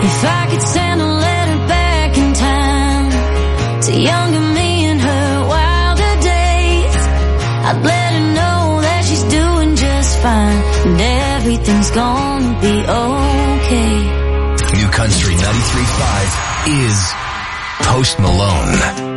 If I could send a letter back in time to younger me in her wilder days, I'd let her know that she's doing just fine and everything's gonna be okay. New Country 93.5 is Post Malone.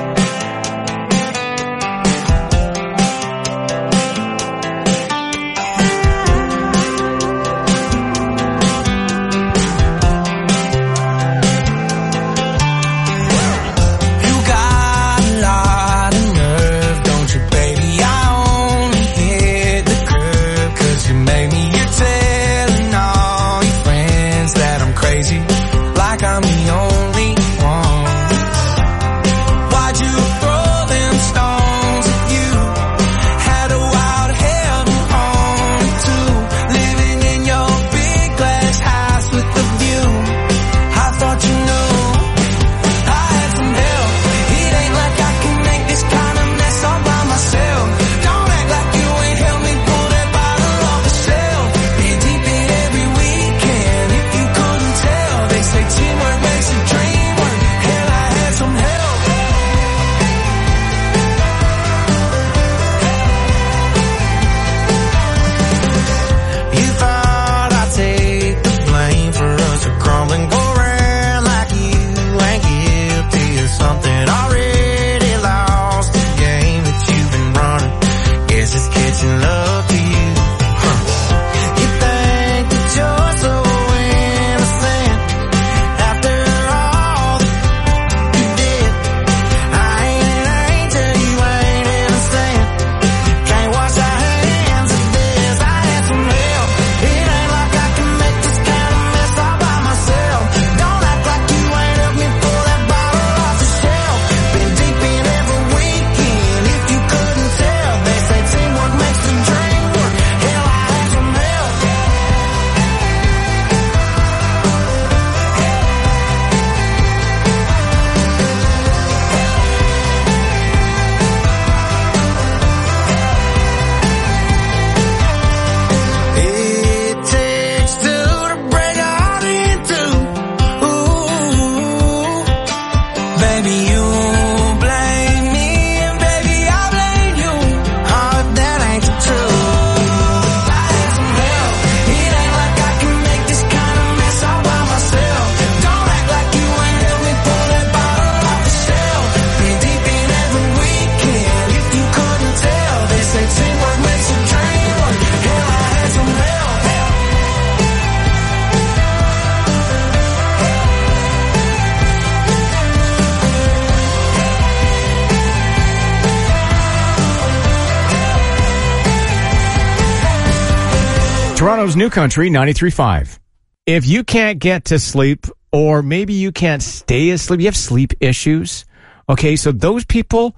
Toronto's New Country 93.5. If you can't get to sleep, or maybe you can't stay asleep, you have sleep issues. Okay, so those people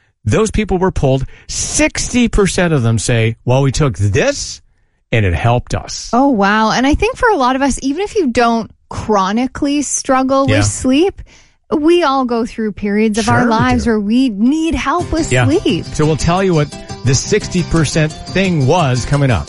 were polled. 60% of them say, well, we took this and it helped us. Oh, wow. And I think for a lot of us, even if you don't chronically struggle with sleep, we all go through periods of our lives where we need help with sleep. So we'll tell you what the 60% thing was coming up.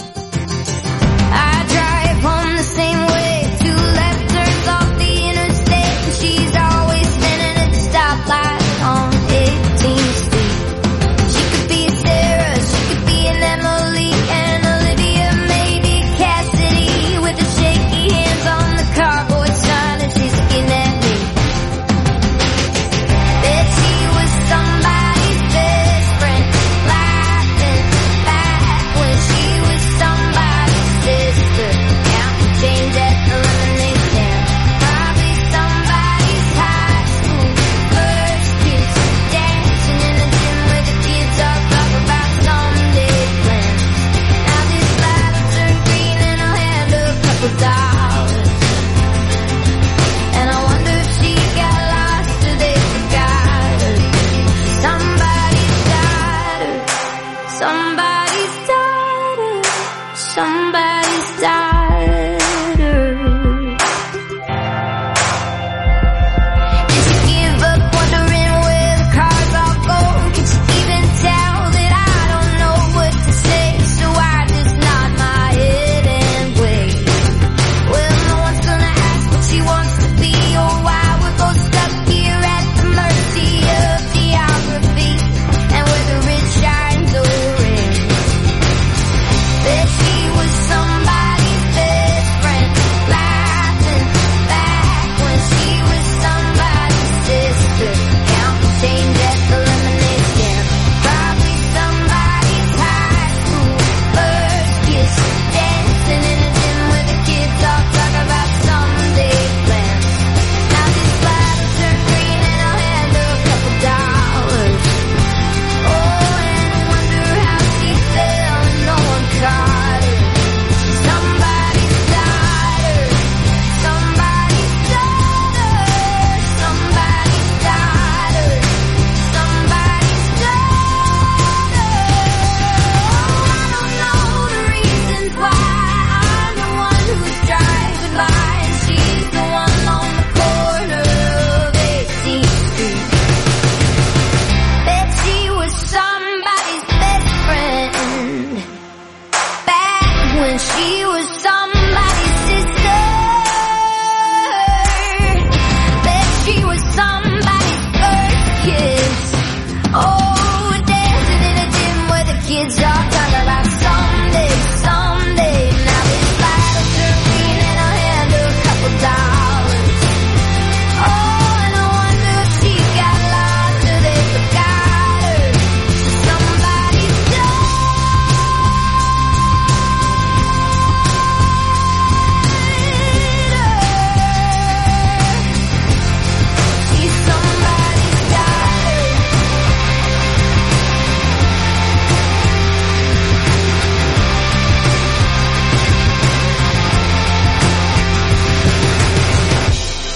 I drive home the same way, 2 left turns off the interstate, and she's always standing at the stoplight on 18th Street. She could be Sarah, she could be an Emily, and Olivia, maybe Cassidy, with her shaky hands on the cardboard sign, and she's looking at me. Bet she was somebody's best friend, laughing back when she was somebody's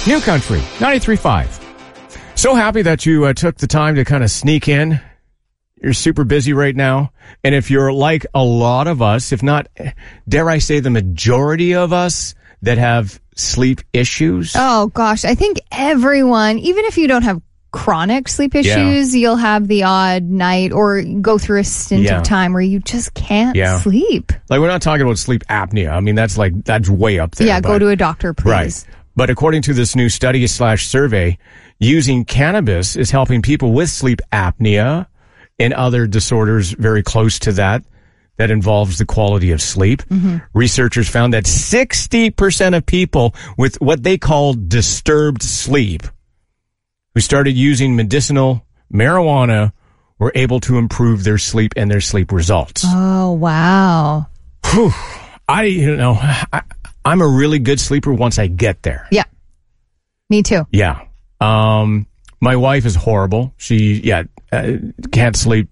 New Country 93.5. So happy that you took the time to kind of sneak in. You're super busy right now. And if you're like a lot of us, if not, dare I say the majority of us that have sleep issues. Oh, gosh. I think everyone, even if you don't have chronic sleep issues, you'll have the odd night or go through a stint of time where you just can't sleep. Like, we're not talking about sleep apnea. I mean, that's way up there. Yeah, go to a doctor, please. Right. But according to this new study/survey, using cannabis is helping people with sleep apnea and other disorders very close to that involves the quality of sleep. Mm-hmm. Researchers found that 60% of people with what they call disturbed sleep who started using medicinal marijuana were able to improve their sleep and their sleep results. Oh, wow. Whew. I'm a really good sleeper once I get there. Yeah. Me too. Yeah. My wife is horrible. She, can't sleep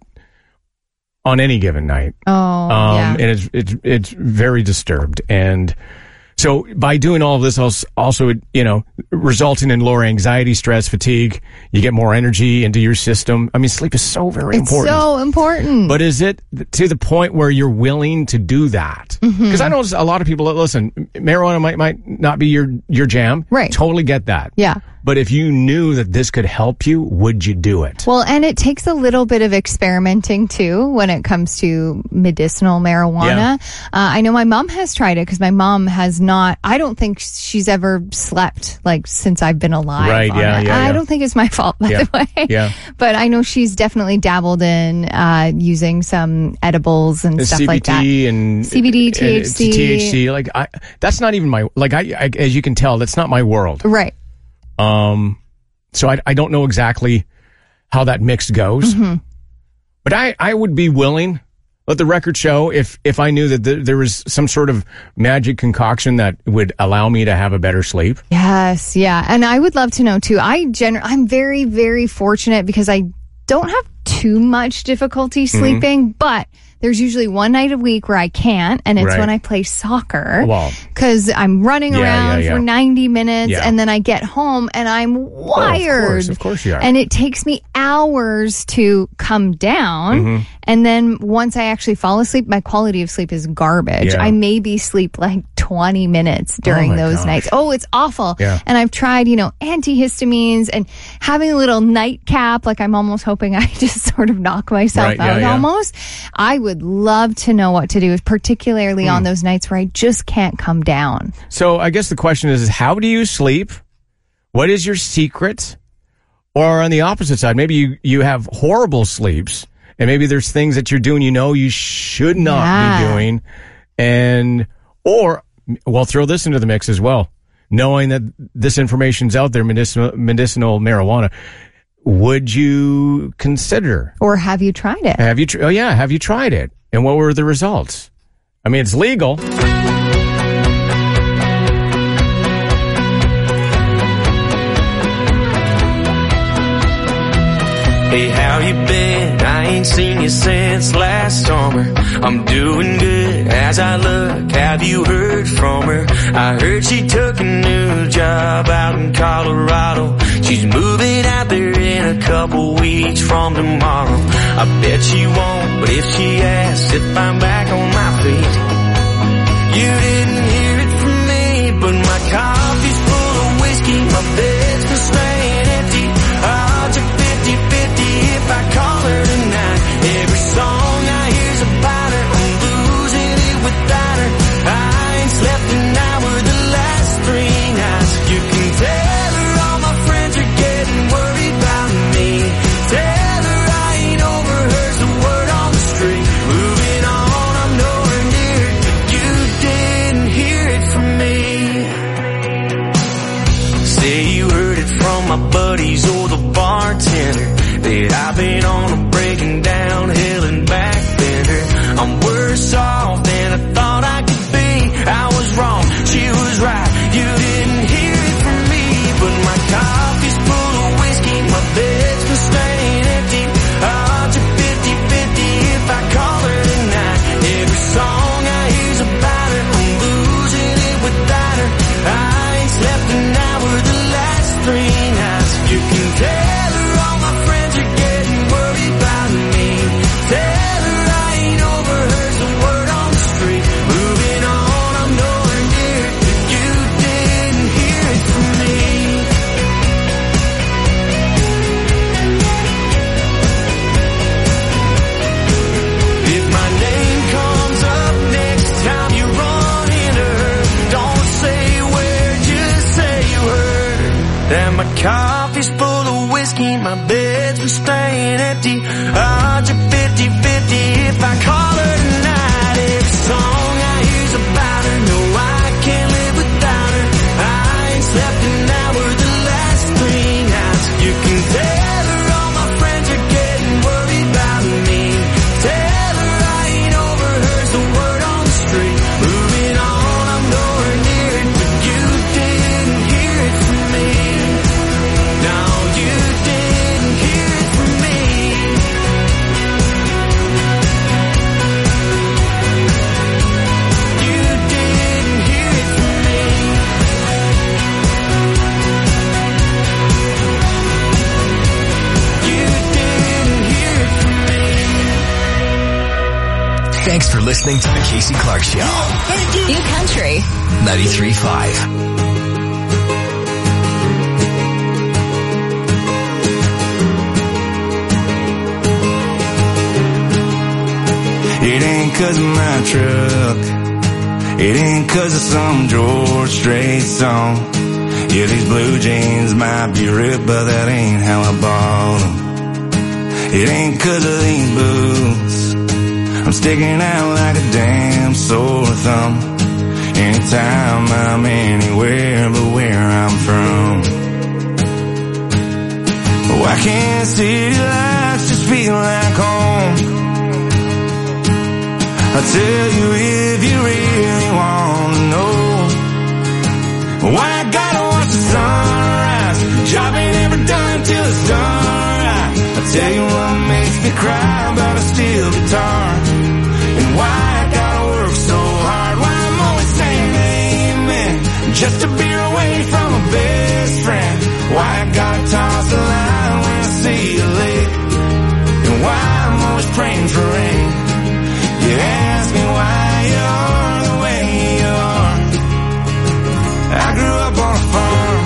on any given night. And it's very disturbed. And so by doing all of this, also, resulting in lower anxiety, stress, fatigue, you get more energy into your system. I mean, sleep is so very important. It's so important. But is it to the point where you're willing to do that? Because I know a lot of people that listen, marijuana might not be your jam. Right. Totally get that. Yeah. But if you knew that this could help you, would you do it? Well, and it takes a little bit of experimenting too when it comes to medicinal marijuana. Yeah. I know my mom has tried it because my mom has not, I don't think she's ever slept like since I've been alive. Right, I don't think it's my fault, by the way. Yeah. But I know she's definitely dabbled in using some edibles and stuff CBT like that. CBD, THC. THC. Like, that's not even my, like, I as you can tell, that's not my world. Right. So I don't know exactly how that mix goes, but I would be willing, let the record show, if I knew that there was some sort of magic concoction that would allow me to have a better sleep. Yes. Yeah. And I would love to know too. I'm very, very fortunate because I don't have too much difficulty sleeping, but there's usually one night a week where I can't, and it's when I play soccer. Because I'm running around for 90 minutes, and then I get home, and I'm wired. Of course you are. And it takes me hours to come down, and then once I actually fall asleep, my quality of sleep is garbage. I maybe sleep like 20 minutes during those nights. Oh, it's awful. Yeah. And I've tried, antihistamines and having a little nightcap, like I'm almost hoping I just sort of knock myself out almost. I would love to know what to do, particularly on those nights where I just can't come down. So I guess the question is how do you sleep? What is your secret? Or on the opposite side, maybe you have horrible sleeps, and maybe there's things that you're doing you should not be doing. Well, throw this into the mix as well. Knowing that this information's out there, medicinal marijuana, would you consider? Or have you tried it? Have you tried it? And what were the results? I mean, it's legal. Hey, how you been? I ain't seen you since last summer. I'm doing good as I look. Have you heard from her? I heard she took a new job out in Colorado. She's moving out there in a couple weeks from tomorrow. I bet she won't, but if she asks if I'm back on my feet, you didn't hear it from me, but my coffee's full of whiskey, my bed's been staying empty. Odds are 50-50 if I call her tonight. Every song I hear's about her, I'm losing it without her. I ain't slept an hour the last 3 nights. You can tell her all my friends are getting worried about me. Tell her I ain't over her's the word on the street. Moving on, I'm nowhere near it, but you didn't hear it from me. Say you heard it from my buddies or the bartender that I've been on a breaking down hill and back bender. I'm worse off than I thought I could be. I was wrong, she was right. You didn't hear it from me, but my coffee's full of whiskey, my bed's been staying empty. Odds are 50-50 if I call her tonight. Every song I hear's about her, I'm losing it without her. I ain't slept an hour the last And my coffee's full of whiskey, my bed's been staying empty. Odds are 50-50 if I call her tonight. Every song I hear's about her, no, I can't live without her. I ain't slept an hour the last 3 nights. You can tell her all my friends are getting worried about me. Tell her I ain't over her's the word on the street. Moving on, I'm nowhere near it, but you didn't hear it from me. No, you didn't hear it from me. You didn't hear it from me. You didn't hear it from me. Thanks for listening to the Casey Clark Show. New Country. 93.5. It ain't 'cause of my truck. It ain't 'cause of some George Strait song. Yeah, these blue jeans might be ripped, but that ain't how I bought them. It ain't 'cause of these boots. I'm sticking out like a damn sore thumb. Anytime I'm anywhere but where I'm from. Why can't city lights just feel like home? I'll tell you if you really want to know. Why I gotta watch the sunrise. Job ain't ever done till it's done right. I'll tell you what makes me cry about a steel guitar. And why I gotta work so hard. Why I'm always saying amen just to be away from a best friend. Why I gotta toss the line when I see you late. And why I'm always praying for rain. You ask me why you're the way you are. I grew up on a farm.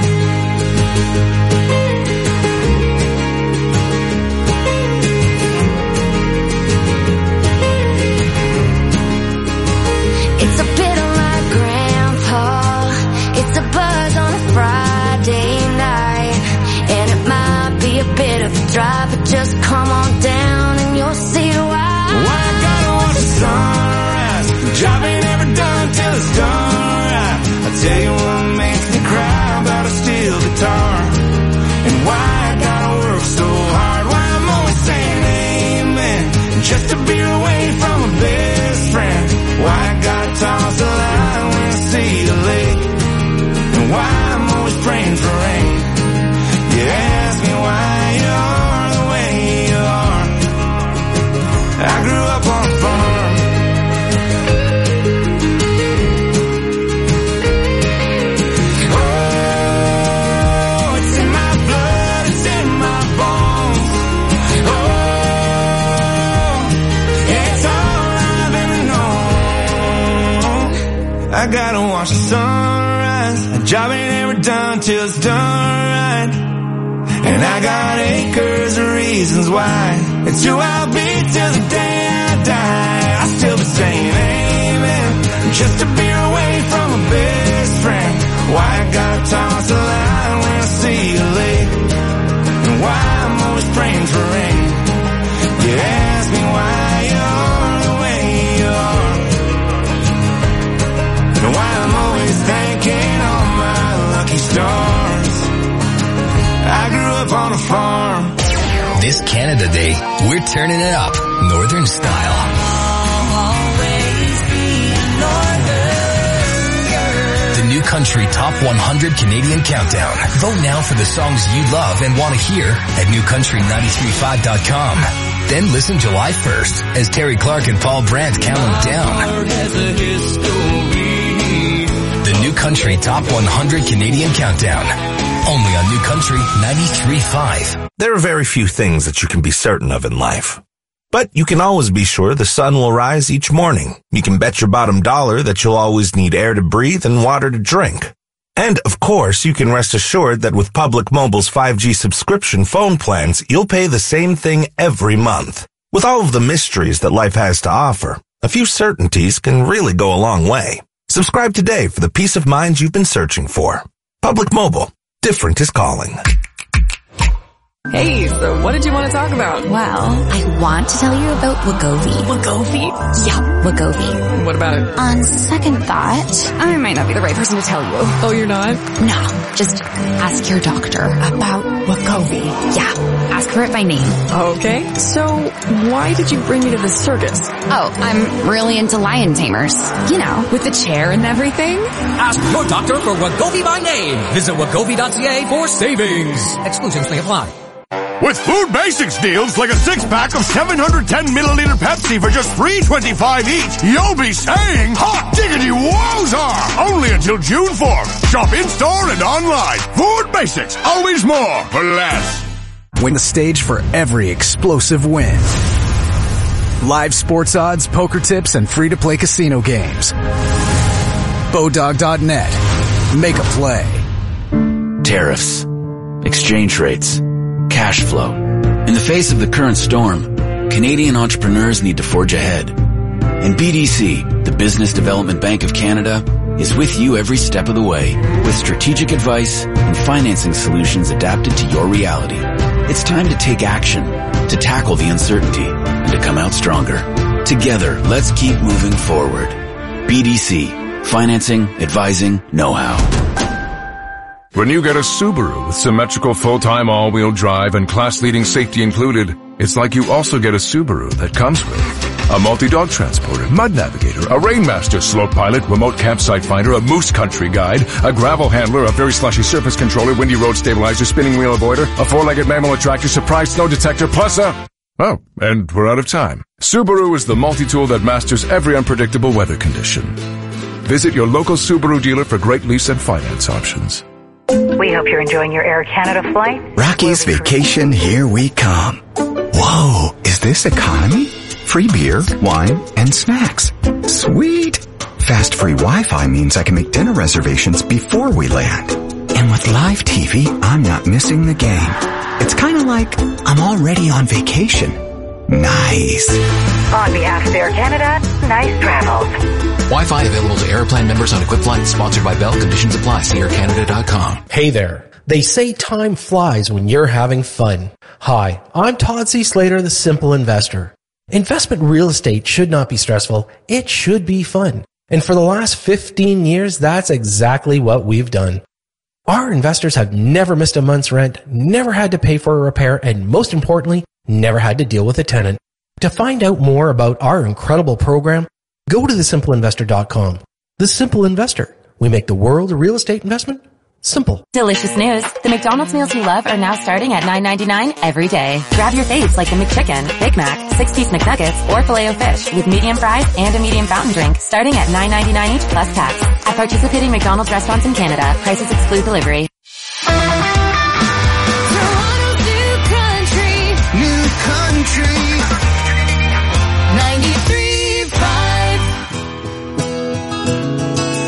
It's a bit like Grandpa. It's a buzz on a Friday night. And it might be a bit of a drive, but just come on down and you'll see why. Why I gotta watch the sunrise. Job ain't ever done till it's done right. I'll tell you what makes me cry about a steel guitar. And why I gotta work so hard. Why I'm always saying amen just to be away from a best friend. Why I gotta toss the line when I see you late. And why I'm always praying for rain. You ask me why you're the way you are. I grew up on a farm. Oh, it's in my blood, it's in my bones. Oh, it's all I've ever known. I gotta watch the sunrise. A job ain't ever done till it's done right. And I got acres of reasons why. It's who I'll be till the day I die. I still be saying amen just to be away from a best friend. Why I gotta toss the line when I see you late. And why I'm always praying for rain. You ask me why you're the way you are. And why I'm always thanking all my lucky stars. I grew up on a farm. This Canada Day, we're turning it up. Northern style. The New Country Top 100 Canadian Countdown. Vote now for the songs you love and want to hear at newcountry935.com. Then listen July 1st as Terry Clark and Paul Brandt count them down. The New Country Top 100 Canadian Countdown. Only on New Country 93.5. There are very few things that you can be certain of in life. But you can always be sure the sun will rise each morning. You can bet your bottom dollar that you'll always need air to breathe and water to drink. And, of course, you can rest assured that with Public Mobile's 5G subscription phone plans, you'll pay the same thing every month. With all of the mysteries that life has to offer, a few certainties can really go a long way. Subscribe today for the peace of mind you've been searching for. Public Mobile. different is calling. Hey, so what did you want to talk about? Well, I want to tell you about Wegovy. Wegovy? Yeah, Wegovy. What about it? On second thought, I might not be the right person to tell you. Oh, you're not? No, just ask your doctor about Wegovy. Yeah, ask her it by name. Okay, so why did you bring me to the circus? Oh, I'm really into lion tamers. You know, with the chair and everything. Ask your doctor for Wegovy by name. Visit wegovy.ca for savings. Exclusions may apply. With Food Basics deals like a 6-pack of 710-milliliter Pepsi for just $3.25 each, you'll be saying, hot diggity wowza! Only until June 4th. Shop in-store and online. Food Basics. Always more for less. Win the stage for every explosive win. Live sports odds, poker tips, and free-to-play casino games. Bodog.net. Make a play. Tariffs. Exchange rates. Cash flow. In the face of the current storm, Canadian entrepreneurs need to forge ahead. And BDC, the Business Development Bank of Canada, is with you every step of the way with strategic advice and financing solutions adapted to your reality. It's time to take action, to tackle the uncertainty, and to come out stronger. Together, let's keep moving forward. BDC. Financing, advising, know-how. When you get a Subaru with symmetrical full-time all-wheel drive and class-leading safety included, it's like you also get a Subaru that comes with a multi-dog transporter, mud navigator, a Rainmaster slope pilot, remote campsite finder, a moose country guide, a gravel handler, a very slushy surface controller, windy road stabilizer, spinning wheel avoider, a four-legged mammal attractor, surprise snow detector, plus a... Oh, and we're out of time. Subaru is the multi-tool that masters every unpredictable weather condition. Visit your local Subaru dealer for great lease and finance options. We hope you're enjoying your Air Canada flight. Rocky's Vacation, here we come. Whoa, is this economy? Free beer, wine, and snacks. Sweet. Fast free Wi-Fi means I can make dinner reservations before we land. And with live TV, I'm not missing the game. It's kind of like I'm already on vacation. Nice. On behalf of Air Canada, nice travels. Wi-Fi available to Airplan members on equipped flights. Sponsored by Bell. Conditions apply. See aircanada.com. Hey there. They say time flies when you're having fun. Hi, I'm Todd C. Slater, the Simple Investor. Investment real estate should not be stressful. It should be fun. And for the last 15 years, that's exactly what we've done. Our investors have never missed a month's rent, never had to pay for a repair, and most importantly, never had to deal with a tenant. To find out more about our incredible program, go to thesimpleinvestor.com. The Simple Investor. We make the world of real estate investment simple. Delicious news. The McDonald's meals you love are now starting at $9.99 every day. Grab your faves like the McChicken, Big Mac, 6-piece McNuggets, or Filet-O-Fish with medium fries and a medium fountain drink starting at $9.99 each plus tax. At participating McDonald's restaurants in Canada, prices exclude delivery. New country 93.5.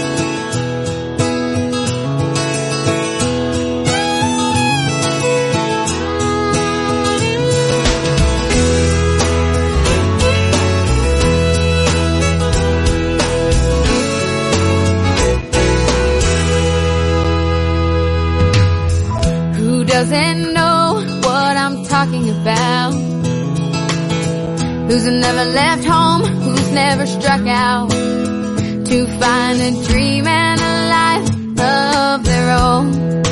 Doesn't know what I'm talking about. Who's never left home, who's never struck out to find a dream and a life of their own.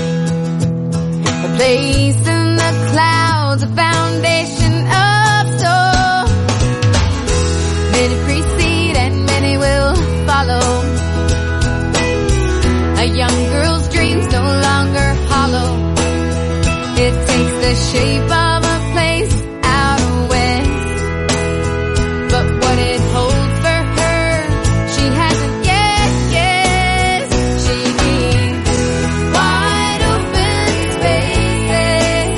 A place in the clouds, a foundation of soul. Many precede and many will follow. A young girl's dreams no longer hollow. It takes the shape of a place out west, but what it holds for her, she hasn't yet guessed. She needs wide open spaces,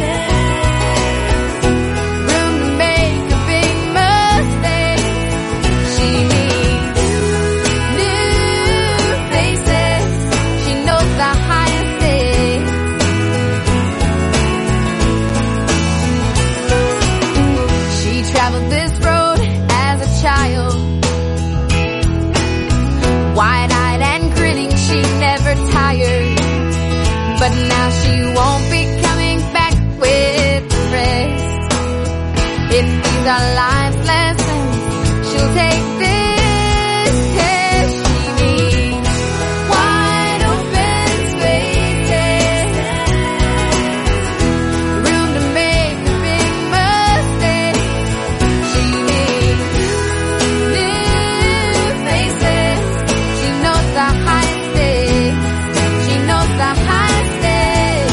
room to make a big mistake. She needs new faces. She knows the highest stakes. our life lessons. She'll take this test. She needs wide open spaces, room to make a big mistake. She needs new faces. She knows the high stakes. She knows the high stakes.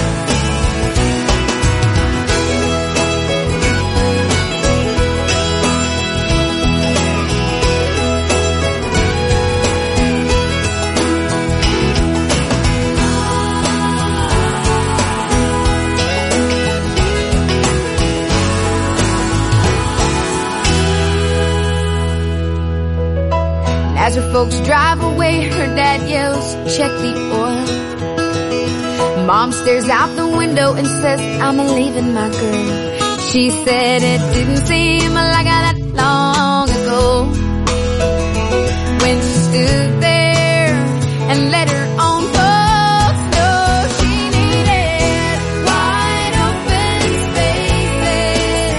As her folks drive away, her dad yells, check the oil. Mom stares out the window and says, I'm leaving my girl. She said it didn't seem like that long ago when she stood there and let her own folks know she needed wide open spaces,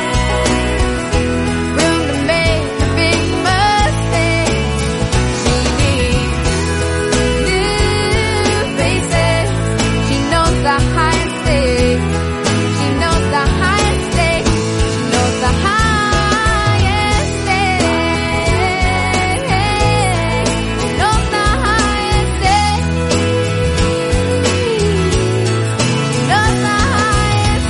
room to make a big mistake. She needs new faces. She knows the high stakes. She knows the high stakes. She knows the highest stakes. She knows the highest stakes. She knows the highest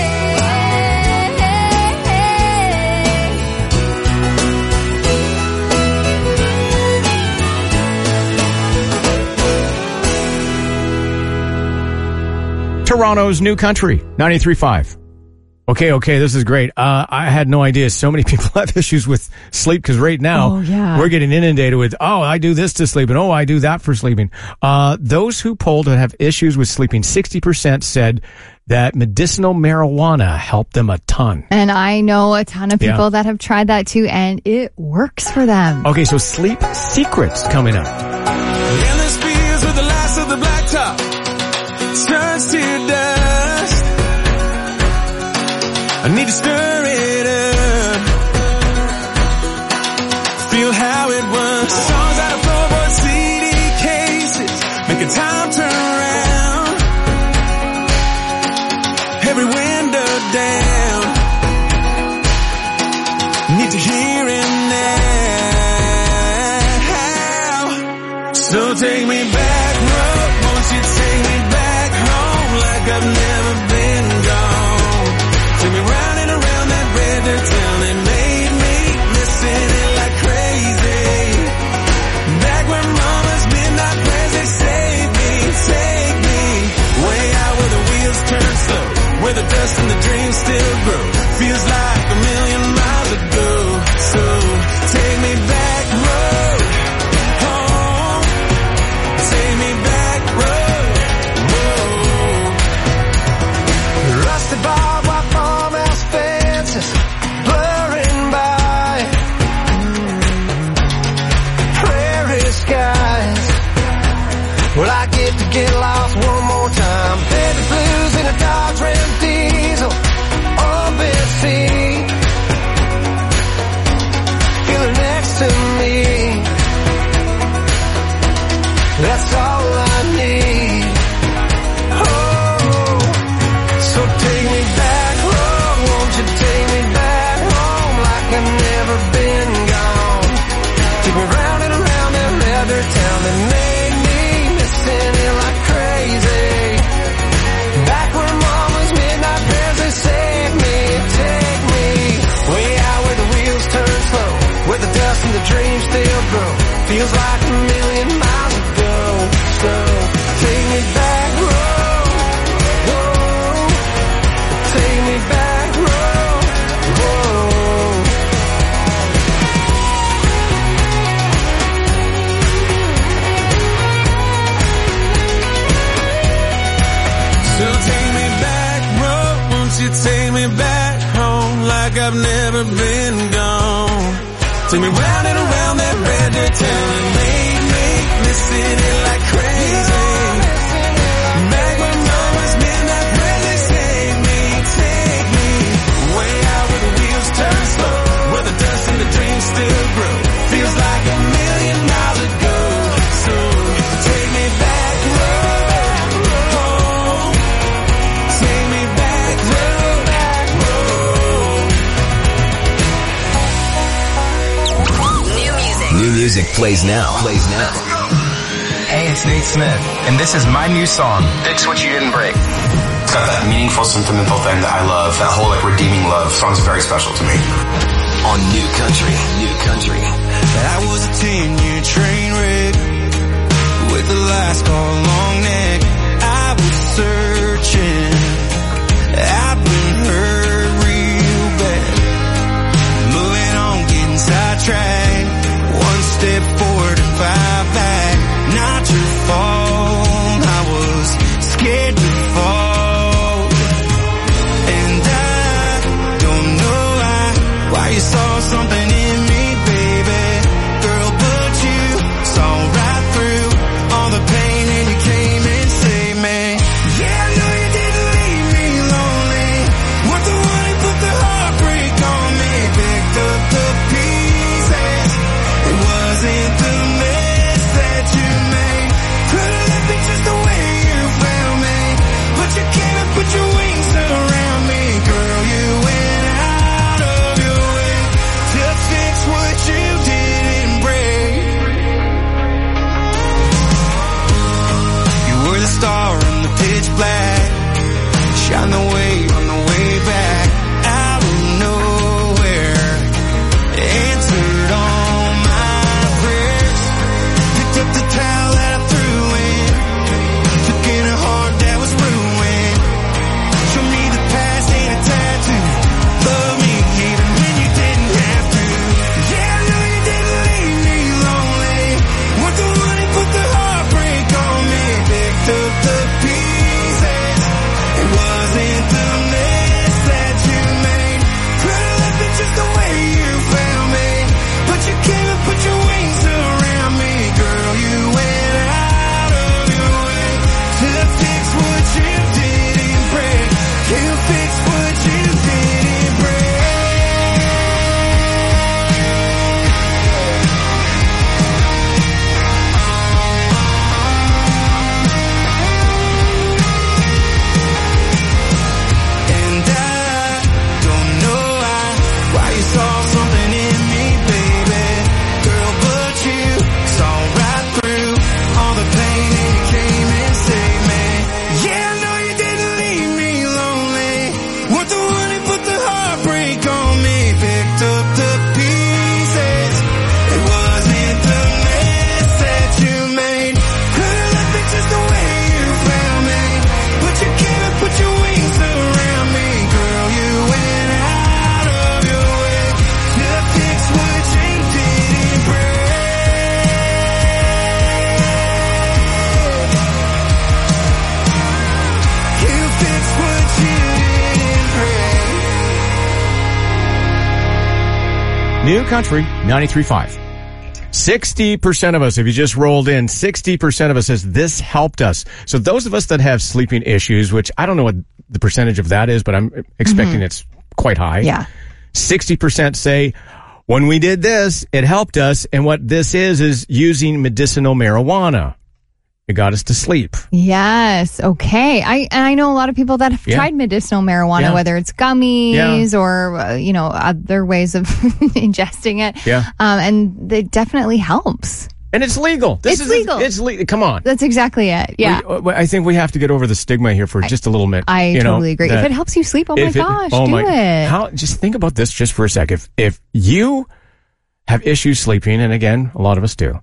Toronto's New Country, 93.5. Okay, this is great. I had no idea so many people have issues with sleep because right now we're getting inundated with, I do this to sleep and I do that for sleeping. Those who polled that have issues with sleeping, 60% said that medicinal marijuana helped them a ton. And I know a ton of people that have tried that too, and it works for them. Okay, so sleep secrets coming up. Endless fields with the last of the blacktop turns to dust. I need to stir it up. Feel how it was. Songs out of floorboard CD cases, making time turn around. Every window down. Need to hear it now. So take me back, road. Won't you take me back home like I've never been gone? Take me round and around that red dirt town that made me listen it like crazy. Back where mama's midnight prayers, they save me, take me way out where the wheels turn slow, where the dust and the dreams still grow. Feels like a million miles ago. So take me back road home. Take me back road. Whoa. Rusty barbed wire farmhouse fences blurring by. Prairie skies. Well, I get lost one more time. Baby blues in a Dodge Ram diesel on Betsy. Feel her next to me. That's all I need. Oh, so take me back home. Won't you take me back home like I've never been gone? Take me round and around that leather town that made me missing it like crazy. Back where mama's midnight prayers, they saved me, take me way out where the wheels turn slow, where the dust and the dreams still grow. Feels like a million miles ago. So take me back road. Whoa. Take me back road. Whoa. So take me back road. Won't you take me back home like I've never been gone? Take me round and around that red dirt town and made me missing it like crazy. Back when mama's midnight prayers, they saved me, take me way out where the wheels turn slow. music plays now. Hey, it's Nate Smith, and this is my new song, Fix What You Didn't Break. It's got that meaningful, sentimental thing that I love, that whole redeeming love. The song's very special to me. On New Country. I was a 10-year train wreck with the lights all long neck. I was searching. I've been hurt real bad. Moving on, getting sidetracked. One step forward and 5 back. Not your fault. I was scared to fall. And I don't know why you saw something in me, baby. Girl, but you saw right through all the pain and you came and saved me. Yeah, I know you didn't leave me lonely. Weren't the one who put the heartbreak on me. Picked up the pieces. It wasn't the mess that you made. Could've left me just the way you found me. But you came and put your wings around me. Girl, you went out of your way to fix what you didn't break. You were the star in the pitch black. Shine the way on the way back. Out of nowhere. Answered all my prayers. Picked up the towel that I threw in. Took in a heart that was ruined. Show me the past ain't a tattoo. Love me even when you didn't have to. Yeah, I know you didn't leave me lonely. Weren't the one who put the heartbreak on me. Picked up the pieces. It wasn't the mess that you made. Could've left it just the way you found me. But you came and put your wings around me. Girl, you went out of your way to fix what you didn't break. You fix what you didn't break. And I don't know why you saw something in me, baby. Girl, but you saw right through all the pain and you came and saved me. Yeah, I know you didn't leave me lonely. Weren't the one who put the heartbreak on me. Picked up the pieces. It wasn't the mess that you made. Could've left it just the way you found me. But you came and put your wings around me. Girl, you went out of your way to fix what you didn't break. You fix what you didn't break. New Country 93.5. 60% of us, if you just rolled in, 60% of us says this helped us. So those of us that have sleeping issues, which I don't know what the percentage of that is, but I'm expecting it's quite high. Yeah. 60% say, when we did this, it helped us. And what this is using medicinal marijuana. It got us to sleep. Yes. Okay. I know a lot of people that have tried medicinal marijuana, whether it's gummies or, other ways of ingesting it. Yeah. And it definitely helps. And it's legal. It's legal. It's legal. Come on. That's exactly it. Yeah. I think we have to get over the stigma here for just a little bit. I totally agree. If it helps you sleep, oh my gosh, do it. Just think about this just for a sec. If you have issues sleeping, and again, a lot of us do,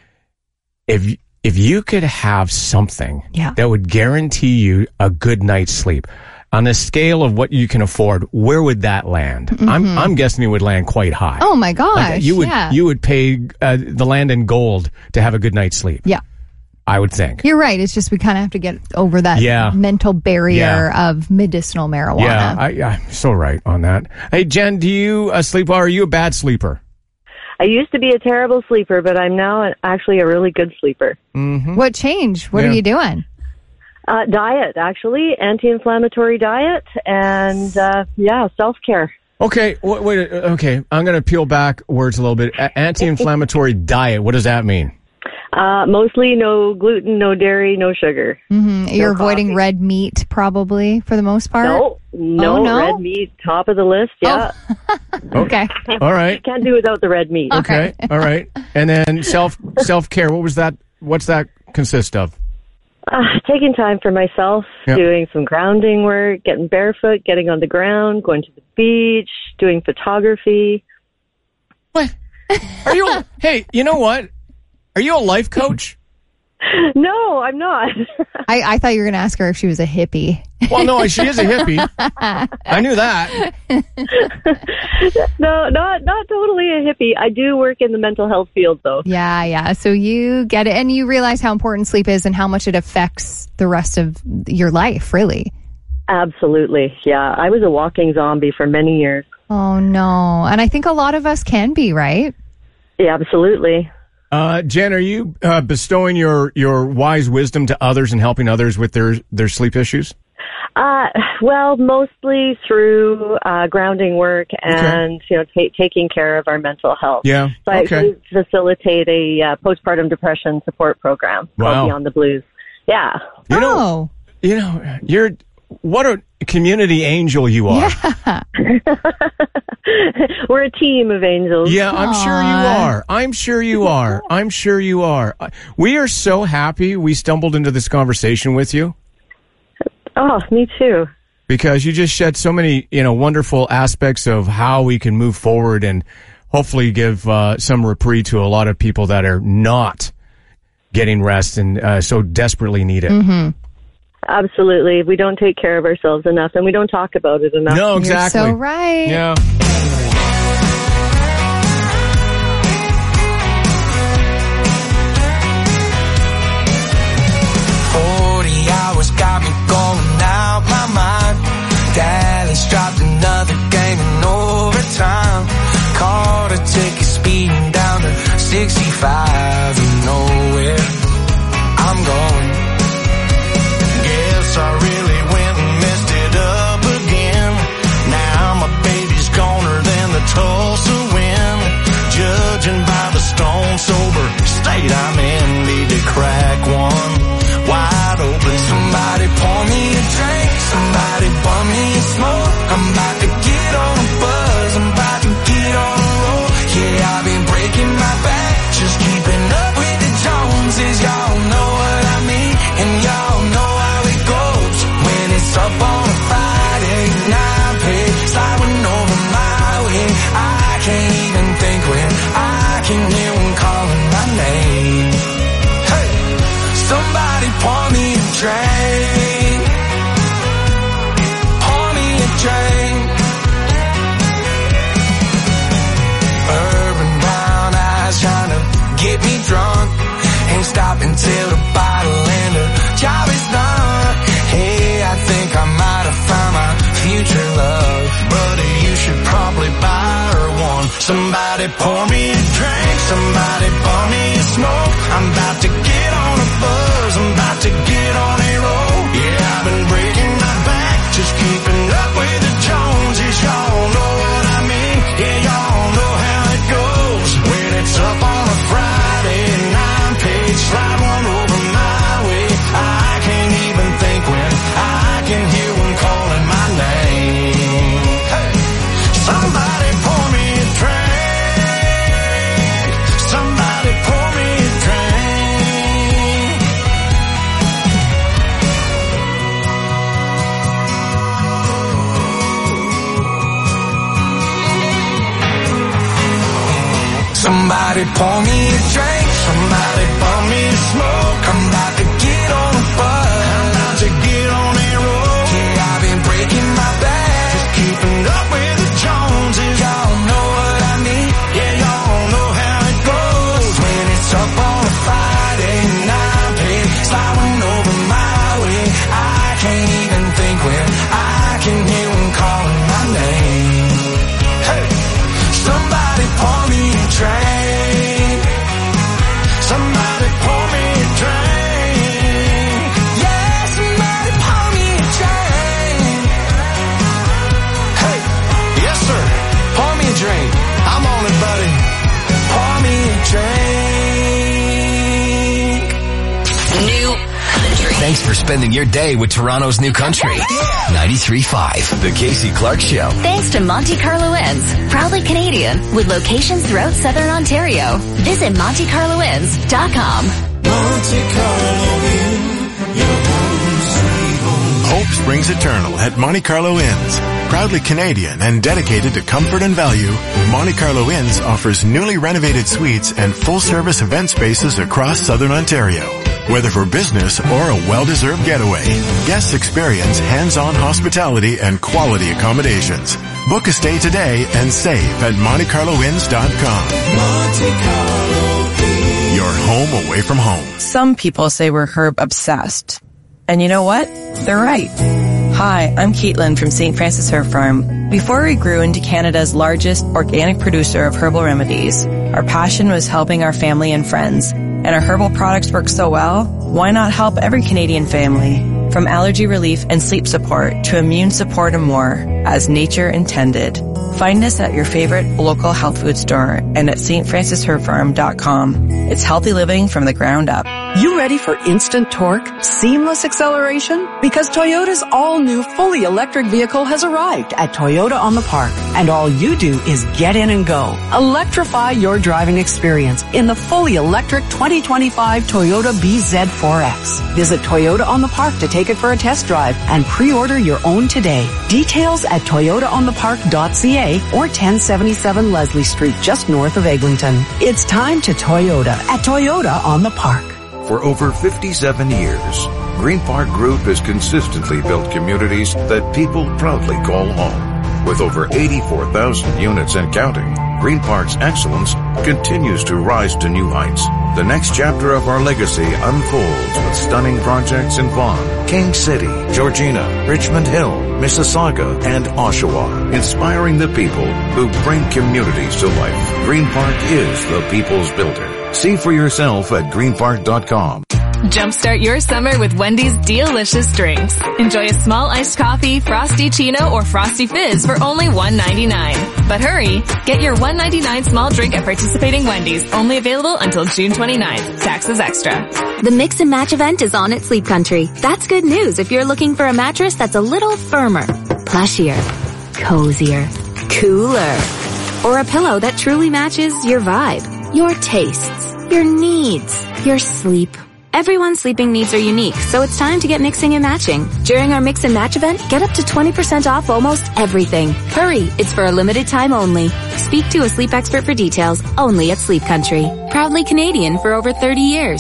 if you could have something that would guarantee you a good night's sleep, on a scale of what you can afford, where would that land? Mm-hmm. I'm guessing it would land quite high. Oh my gosh! Like you would pay the land in gold to have a good night's sleep. Yeah, I would think. You're right. It's just we kind of have to get over that mental barrier of medicinal marijuana. Yeah, I'm so right on that. Hey, Jen, do you sleep well? Or are you a bad sleeper? I used to be a terrible sleeper, but I'm now actually a really good sleeper. Mm-hmm. What changed? What are you doing? Diet, actually. Anti-inflammatory diet and, self-care. Okay, wait. Okay, I'm going to peel back words a little bit. Anti-inflammatory diet, what does that mean? Mostly no gluten, no dairy, no sugar. Mm-hmm. You're avoiding coffee. red meat, probably, for the most part? No, red meat, top of the list. Yeah. Okay. All right. Can't do without the red meat. Okay. All right. And then self-care. What's that consist of? Taking time for myself, Yep. doing some grounding work, getting barefoot, getting on the ground, going to the beach, doing photography. Are you? Hey, you know what? Are you a life coach? No, I'm not. I thought you were going to ask her if she was a hippie. Well, no, she is a hippie. I knew that. No, not totally a hippie. I do work in the mental health field, though. Yeah. So you get it, and you realize how important sleep is and how much it affects the rest of your life, really. Absolutely. Yeah. I was a walking zombie for many years. Oh, no. And I think a lot of us can be, right? Yeah, absolutely. Jen, are you bestowing your wise wisdom to others and helping others with their sleep issues? Well, mostly through grounding work and taking care of our mental health. Yeah. So I facilitate a postpartum depression support program called Beyond the Blues. Yeah. You're what a community angel you are. Yeah. We're a team of angels. Yeah, I'm sure you are. We are so happy we stumbled into this conversation with you. Oh, me too. Because you just shed so many, wonderful aspects of how we can move forward and hopefully give some reprieve to a lot of people that are not getting rest and so desperately need it. Mm-hmm. Absolutely. We don't take care of ourselves enough, and we don't talk about it enough. No, exactly. You're so right. Yeah. Got me going out my mind. Dallas dropped another game in overtime. Caught a ticket speeding down to 65 and nowhere I'm going. Guess I really went and messed it up again. Now my baby's goner than the Tulsa wind. Judging by the stone sober state I'm in, need to crack one wide open. Somebody pour me a drink, somebody pour me a smoke. I'm about to get on a buzz, I'm about to get on a roll. Yeah, I've been breaking my back, just keeping up with the Joneses. Y'all know what I mean, and y'all know how it goes. When it's up on a Friday night, sliding over my way. I can't even think when I can hear one calling my name. Hey, somebody pour me a drink. Pour me a drink. Urban brown eyes trying to get me drunk. Ain't stopping till the bottle and the job is done. Hey, I think I might have found my future love. Buddy, you should probably buy her one. Somebody pour me a drink. Somebody pour me a smoke. I'm about to get on a buzz. I'm about to get on a roll. Yeah, I've been breaking my back, just keeping up with the Joneses. Y'all know what I mean. Yeah, y'all know how it goes. When it's up on a Friday and I'm paid, slide one over my way. I can't even think when I can hear one calling my name. Hey, somebody pour me a drink. Somebody pour me a drink. Somebody pour me a drink. Somebody pour me a smoke. I'm about to get on a buzz. I'm about to get on a roll. Yeah, I've been breaking my back, just keeping up with the Joneses. Y'all know what I mean. Yeah, y'all know how it goes. When it's up on a Friday and I'm paid, sliding over my way. I can't even think when I can hear one calling my name. Hey, somebody pour me a drink. Somebody pour me a drink. for spending your day with Toronto's New Country. 93.5, The Casey Clark Show. Thanks to Monte Carlo Inns, proudly Canadian, with locations throughout Southern Ontario. Visit MonteCarloInns.com. Monte Carlo Inn, your home sweet home. Hope springs eternal at Monte Carlo Inns. Proudly Canadian and dedicated to comfort and value, Monte Carlo Inns offers newly renovated suites and full-service event spaces across Southern Ontario. Whether for business or a well-deserved getaway, guests experience hands-on hospitality and quality accommodations. Book a stay today and save at MonteCarloInns.com. Monte Carlo Inn. Your home away from home. Some people say we're herb obsessed. And you know what? They're right. Hi, I'm Caitlin from St. Francis Herb Farm. Before we grew into Canada's largest organic producer of herbal remedies, our passion was helping our family and friends. And our herbal products work so well, why not help every Canadian family? From allergy relief and sleep support to immune support and more, as nature intended. Find us at your favorite local health food store and at stfrancisherbfarm.com. It's healthy living from the ground up. You ready for instant torque, seamless acceleration? Because Toyota's all-new fully electric vehicle has arrived at Toyota on the Park. And all you do is get in and go. Electrify your driving experience in the fully electric 2025 Toyota BZ4X. Visit Toyota on the Park to take it for a test drive and pre-order your own today. Details at toyotaonthepark.ca or 1077 Leslie Street, just north of Eglinton. It's time to Toyota at Toyota on the Park. For over 57 years, Green Park Group has consistently built communities that people proudly call home. With over 84,000 units and counting, Green Park's excellence continues to rise to new heights. The next chapter of our legacy unfolds with stunning projects in Vaughan, King City, Georgina, Richmond Hill, Mississauga, and Oshawa, inspiring the people who bring communities to life. Green Park is the people's builder. See for yourself at greenpark.com. Jumpstart your summer with Wendy's delicious drinks. Enjoy a small iced coffee, frosty chino, or frosty fizz for only $1.99. But hurry, get your $1.99 small drink at participating Wendy's, only available until June 29th. Taxes extra. The Mix and Match event is on at Sleep Country. That's good news if you're looking for a mattress that's a little firmer, plushier, cozier, cooler, or a pillow that truly matches your vibe, your tastes, your needs, your sleep. Everyone's sleeping needs are unique, so it's time to get mixing and matching. During our Mix and Match event, get up to 20% off almost everything. Hurry, it's for a limited time only. Speak to a sleep expert for details, only at Sleep Country. Proudly Canadian for over 30 years.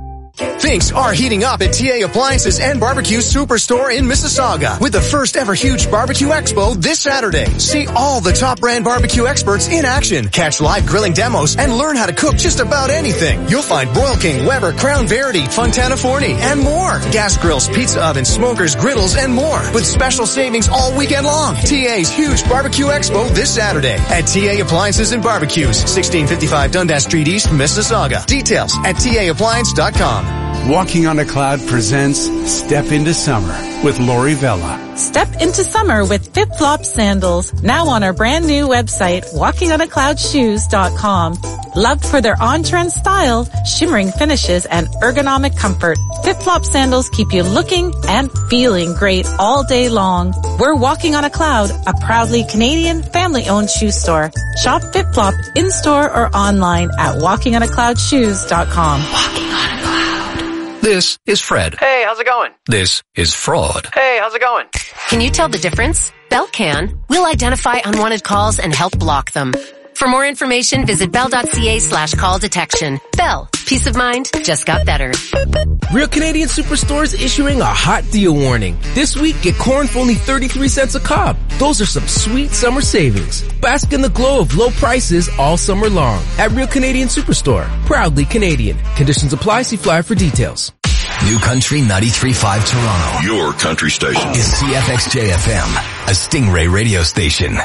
Things are heating up at TA Appliances and Barbecue Superstore in Mississauga with the first ever huge barbecue expo this Saturday. See all the top brand barbecue experts in action. Catch live grilling demos and learn how to cook just about anything. You'll find Broil King, Weber, Crown Verity, Fontana Forni, and more. Gas grills, pizza ovens, smokers, griddles, and more with special savings all weekend long. TA's huge barbecue expo this Saturday at TA Appliances and Barbecues, 1655 Dundas Street East, Mississauga. Details at taappliance.com. Walking on a Cloud presents Step into Summer with Lori Vella. Step into summer with Flip Flop Sandals, now on our brand new website, walkingonacloudshoes.com. Loved for their on-trend style, shimmering finishes, and ergonomic comfort, Flip Flop Sandals keep you looking and feeling great all day long. We're Walking on a Cloud, a proudly Canadian family-owned shoe store. Shop Flip Flop in-store or online at walkingonacloudshoes.com. Walking on a Cloud. This is Fred. Hey, how's it going? This is Fraud. Hey, how's it going? Can you tell the difference? Bell can. We'll identify unwanted calls and help block them. For more information, visit bell.ca/call detection. Bell. Peace of mind just got better. Real Canadian Superstore is issuing a hot deal warning. This week, get corn for only 33 cents a cob. Those are some sweet summer savings. Bask in the glow of low prices all summer long at Real Canadian Superstore. Proudly Canadian. Conditions apply. See flyer for details. New Country 93.5 Toronto. Your country station. Is CFXJ-FM, a Stingray radio station.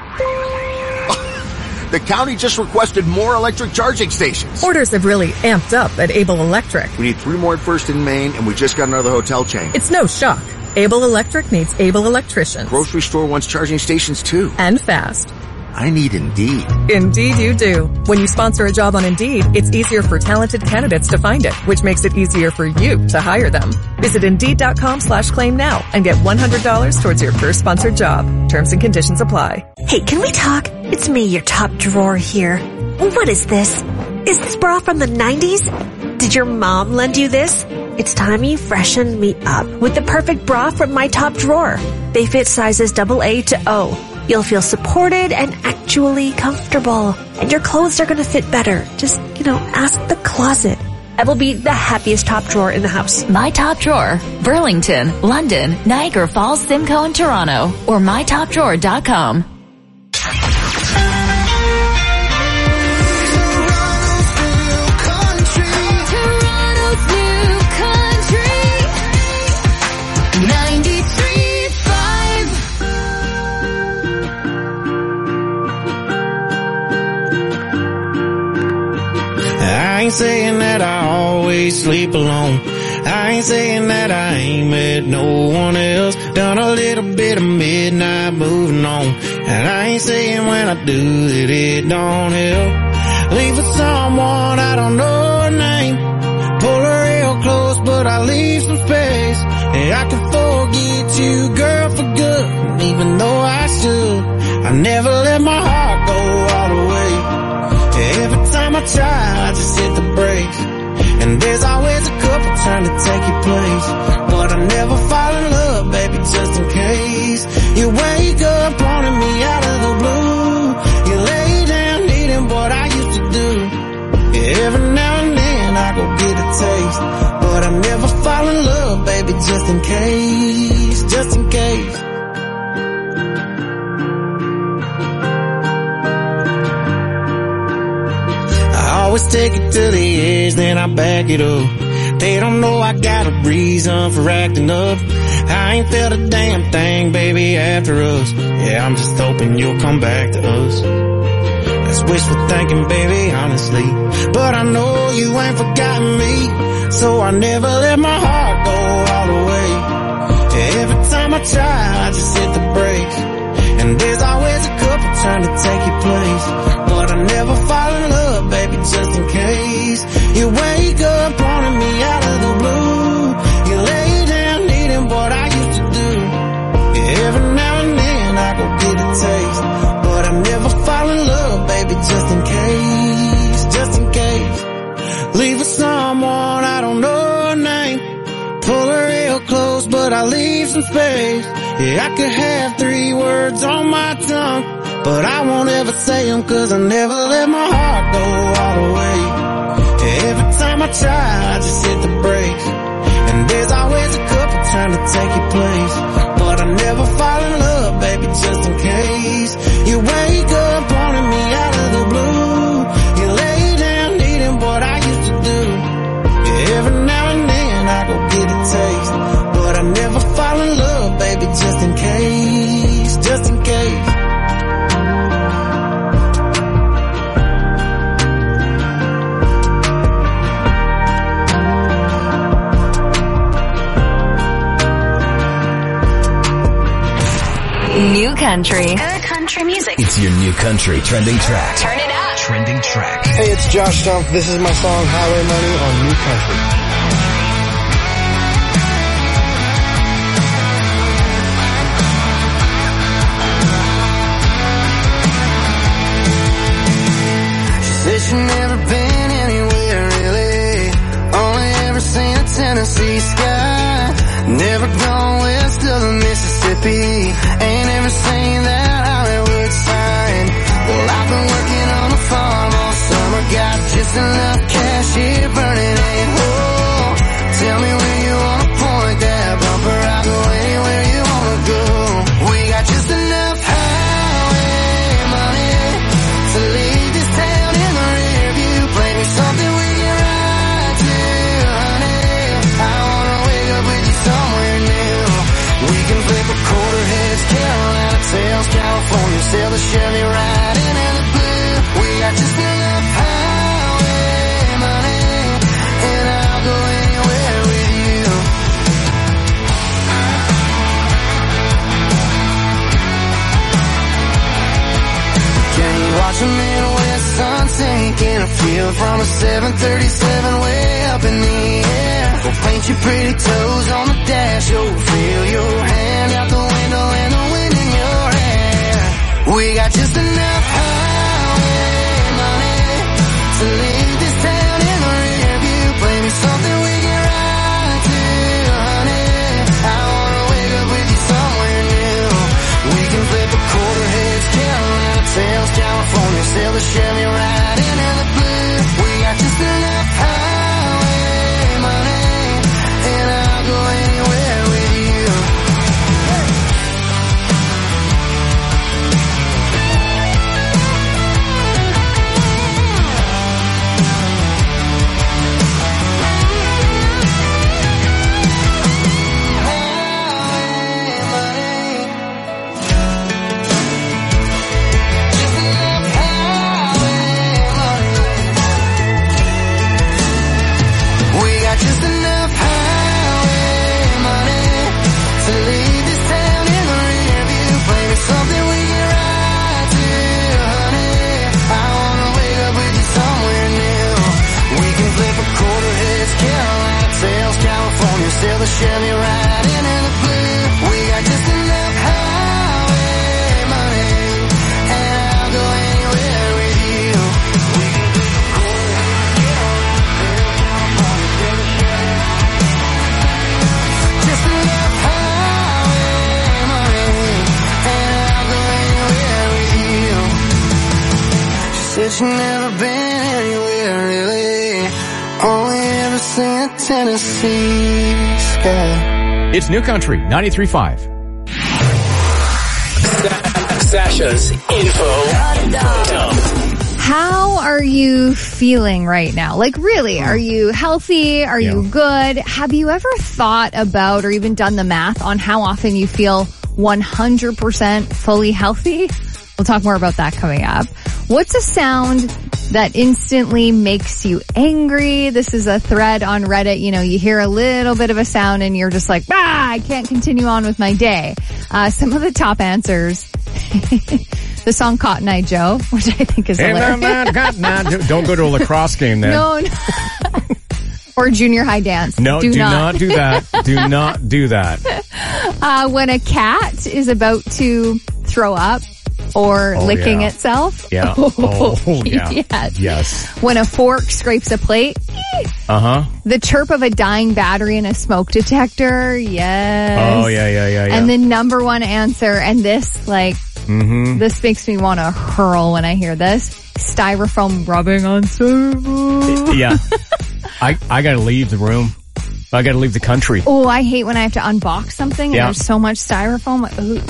The county just requested more electric charging stations. Orders have really amped up at Able Electric. We need 3 more at First and Main, and we just got another hotel chain. It's no shock. Able Electric needs able electricians. Grocery store wants charging stations too. And fast. I need Indeed. Indeed you do. When you sponsor a job on Indeed, it's easier for talented candidates to find it, which makes it easier for you to hire them. Visit Indeed.com/claim now and get $100 towards your first sponsored job. Terms and conditions apply. Hey, can we talk? It's me, your top drawer here. What is this? Is this bra from the 90s? Did your mom lend you this? It's time you freshen me up with the perfect bra from my top drawer. They fit sizes AA to O. You'll feel supported and actually comfortable. And your clothes are going to fit better. Just, ask the closet. That will be the happiest top drawer in the house. My Top Drawer, Burlington, London, Niagara Falls, Simcoe, and Toronto. Or mytopdrawer.com. I ain't saying that I always sleep alone. I ain't saying that I ain't met no one else. Done a little bit of midnight moving on. And I ain't saying when I do that it don't help. Leave with someone I don't know her name. Pull her real close but I leave some space. And I can forget you, girl, for good. And even though I should, I never let my heart go all the way. Every time I try, I just hit the brakes. And there's always a couple trying to take your place. But I never fall in love, baby, just in case. You wake up wanting me out of the blue. You lay down needing what I used to do. Every now and then I go get a taste. But I never fall in love, baby, just in case. Just in case. Always take it to the edge, then I back it up. They don't know I got a reason for acting up. I ain't felt a damn thing, baby, after us. Yeah, I'm just hoping you'll come back to us. That's wishful thinking, baby, honestly. But I know you ain't forgotten me. So I never let my heart go all the way. Every time I try, I just hit the brakes. And there's always a couple trying to take your place. But I never fall in love, baby, just in case. You wake up wanting me out of the blue. You lay down needing what I used to do. Every now and then I go get a taste. But I never fall in love, baby, just in case. Just in case. Leave with someone I don't know her name. Pull her real close, but I leave some space. Yeah, I could have 3 words on my tongue, but I won't ever say them, cause I never let my heart go all the way. Every time I try, I just hit the brakes. And there's always a couple trying to take your place. But I never fall in love, baby, just in case. You wake up wanting me out of the blue. You lay down needing what I used to do. Every now and then I go get a taste. But I never fall in love, baby, just in case. Just in case. New country. Good country music. It's your new country trending track. Turn it up. Trending track. Hey, it's Josh Stump. This is my song Highway Money on New Country. She said she never been anywhere really. Only ever seen a Tennessee sky. Never gone west of the Mississippi. Ain't ever seen that Hollywood sign. Well, I've been working on a farm all summer. Got just enough cash here burning a hole. Tell me where you wanna point that bumper. I'll go anywhere you wanna go. We got just enough highway money to leave this town in the rear view. Play me something we can ride to, honey. I wanna wake up with you somewhere new. We can flip a quarter heads, Carolina tails, California, sail the Chevy right into the blue. We got just enough highway money, and I'll go anywhere with you. watch a Midwest sun sink in a field from a 737 way up in the air. We'll paint your pretty toes on the dash. You'll feel your hand out the window and the wind in your hair. We got just enough highway money to leave this town in the rear view. Play me something we can ride to, honey. I wanna wake up with you somewhere new. We can flip a quarter heads, Carolina tails, California, sail the Chevy right into the blue. We got just enough highway money, and I'll go anywhere with you. Just enough highway money to leave this town in the rear view. Play me something we can ride to, honey. I wanna wake up with you somewhere new. We can flip a quarter heads, Carolina tails, California, sail the Chevy right into the blue. We got just enough highway money, and I'll go anywhere with you. We can flip a quarter heads, Carolina tails, California, sail the Chevy. Just enough highway money, and I'll go anywhere with you. She said she'd never been anywhere really, only ever seen a Tennessee sky. It's New Country 93.5. Sasha's info dump. How are you feeling right now? Like really, are you healthy? Are you good? Have you ever thought about or even done the math on how often you feel 100% fully healthy? We'll talk more about that coming up. What's a sound that instantly makes you angry? This is a thread on Reddit. You know, you hear a little bit of a sound and you're just like, I can't continue on with my day. Some of the top answers. The song Cotton Eye Joe, which I think is hilarious. Don't go to a lacrosse game then. No. Or junior high dance. No, do not do that. Do not do that. When a cat is about to throw up or licking itself. Yeah. Yeah. Yes. When a fork scrapes a plate. The chirp of a dying battery in a smoke detector. Yes. Oh, yeah. And the number one answer, and this, like, this makes me want to hurl when I hear this. Styrofoam rubbing on surface. Yeah. I gotta leave the room. I gotta leave the country. Oh, I hate when I have to unbox something and there's so much styrofoam.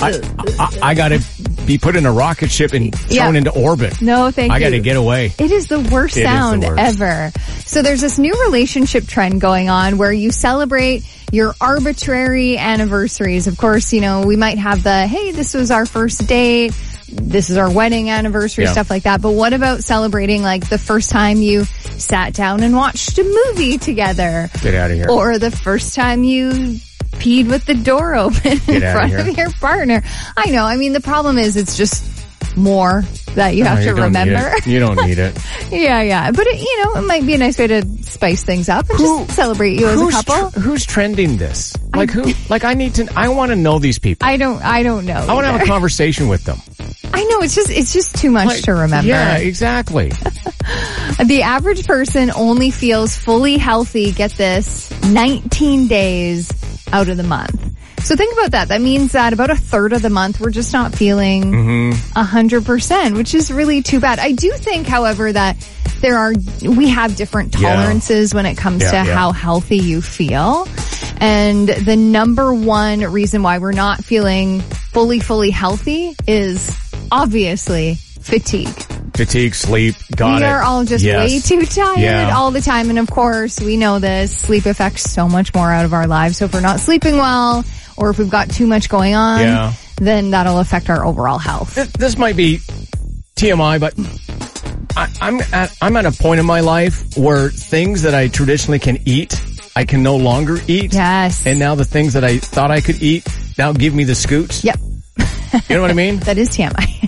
I gotta be put in a rocket ship and thrown into orbit. No, thank you. I gotta get away. It is the worst sound ever. So there's this new relationship trend going on where you celebrate your arbitrary anniversaries. Of course, you know, we might have the, hey, this was our first date. This is our wedding anniversary, stuff like that. But what about celebrating like the first time you sat down and watched a movie together? Get out of here. Or the first time you peed with the door open in front of your partner. I know. I mean, the problem is it's just more that you have to remember. You don't need it. Yeah. But it might be a nice way to spice things up and just celebrate you as a couple. Who's trending this? Like who? Like I want to know these people. I don't know. I want to have a conversation with them. I know, it's just too much to remember. Yeah, exactly. The average person only feels fully healthy, get this, 19 days out of the month. So think about that. That means that about a third of the month we're just not feeling 100%, which is really too bad. I do think, however, that we have different tolerances when it comes to how healthy you feel. And the number one reason why we're not feeling fully healthy is obviously fatigue. Fatigue, sleep, we are all just way too tired all the time. And of course, we know this. Sleep affects so much more out of our lives. So if we're not sleeping well, or if we've got too much going on, then that'll affect our overall health. This might be TMI, but I'm at a point in my life where things that I traditionally can eat, I can no longer eat. Yes. And now the things that I thought I could eat now give me the scoots. Yep. You know what I mean? That is TMI.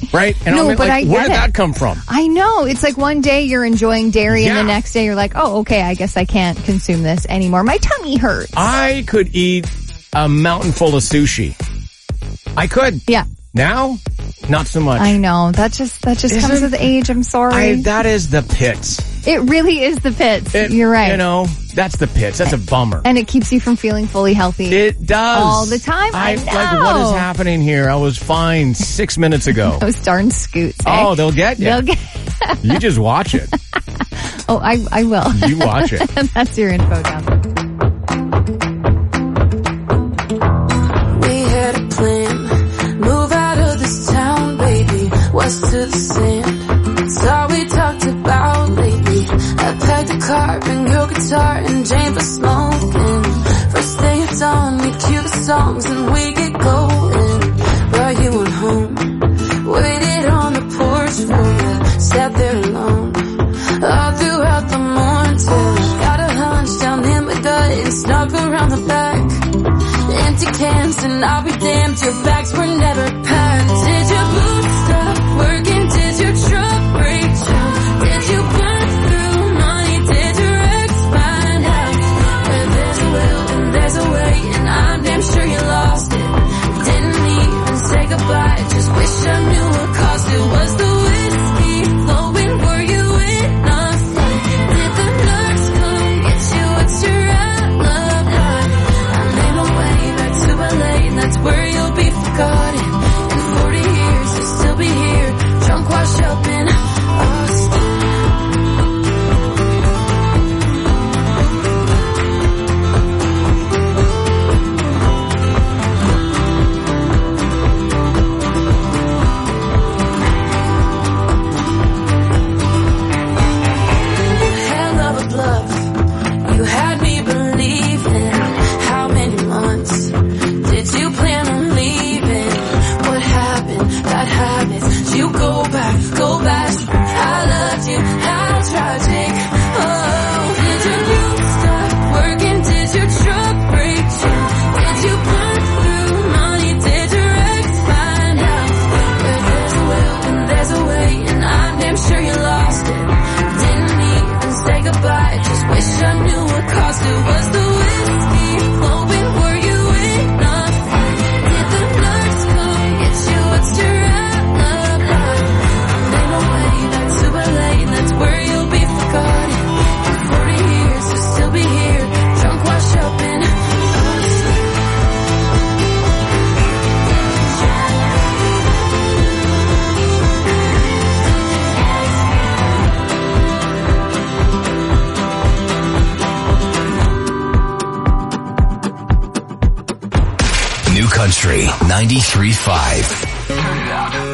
Right? And No, I'm but like, I where get did it. that come from? I know. It's like one day you're enjoying dairy and Yeah. the next day you're like, oh, okay, I guess I can't consume this anymore. My tummy hurts. I could eat a mountain full of sushi. I could. Yeah. Now, not so much. I know. That just comes Isn't- with age. I'm sorry. That is the pits. It really is the pits. You're right. You know, that's the pits. That's a bummer. And it keeps you from feeling fully healthy. It does. All the time. I know. Like, what is happening here? I was fine 6 minutes ago. Those darn scoots. Eh? Oh, they'll get you. They'll get. You just watch it. Oh, I will. You watch it. And that's your info down there. We had a plan. Move out of this town, baby. West to the sand. It's all we talked about lately. I packed the car, bring your guitar, and Jane for smoking. First thing it's on, we cue the songs and we get going. Brought you on home, waited on the porch for you, sat there alone. All throughout the morning till got a hunch down in my gut and snuck around the back. Empty cans and I'll be damned, your bags were never packed. Did your boots stop working? Did your truck break down? Did you burn through money? Did your ex find out? Where there's a will and there's a way, and I'm damn sure you lost it. Didn't even say goodbye, just wish I knew what caused it. Was the whiskey flowing? Were you in a fight? Did the nurse come get you? What's your alibi? I made my way back to LA, and that's where you'll be forgotten. In 40 years, you'll still be here, drunk, washed up in Austin. Hell of a bluff, you had me believing. How many months did you plan on leaving? What happened? Bad habits. Did you go back? Go back. I loved you. How tragic. Oh, did your youth stop working? Did your truck break down? Did you burn through money? Did your ex find out? Where there's a will and there's a way, and I'm damn sure you lost it. Didn't even say goodbye, just wish I knew what caused it. Was the whiskey flowing? Were you in a fight? Did the nurse come get you? What's your alibi? I made my way back to LA, and that's where you'll be forgotten. In 40 years, you'll still be here, drunk, washed up in Austin. New Country 93.5.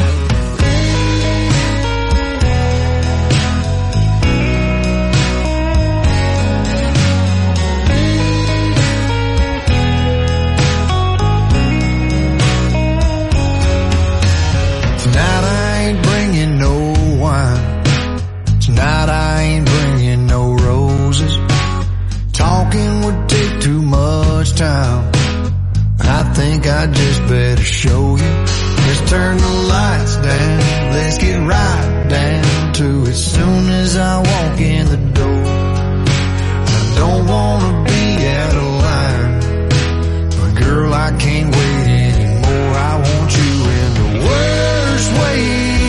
Tonight I ain't bringing no wine. Tonight I ain't bringing no roses. Talking would take too much time. I think I just better show you. Let's turn the lights down. Let's get right down to it. Soon as I walk in the door, I don't wanna be out of line. But girl, I can't wait anymore. I want you in the worst way.